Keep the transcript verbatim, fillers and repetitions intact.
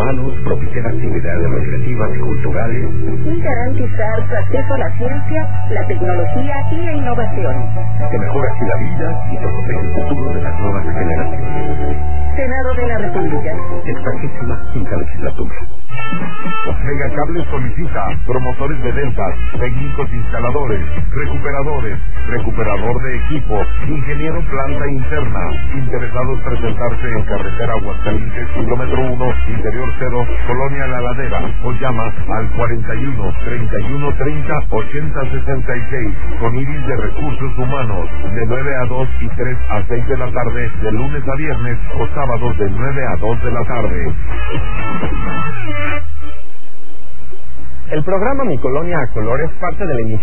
humanos, propiciar actividades recreativas y culturales y garantizar su acceso a la ciencia, la tecnología y la innovación. Que mejora así la vida y protege el futuro de las nuevas generaciones. Senado de la República. Sexagésima quinta legislatura. Megacable solicita promotores de ventas, técnicos instaladores, recuperadores, recuperador de equipo, ingeniero planta interna, interesados presentarse en carretera Aguascalientes, kilómetro uno, interior cero, Colonia La Ladera, o llama al cuarenta y uno, treinta y uno, treinta, ochenta, sesenta y seis, con Iris de Recursos Humanos, de nueve a dos y tres a seis de la tarde, de lunes a viernes, o sábados de nueve a dos de la tarde. El programa Mi Colonia a Color es parte de la iniciativa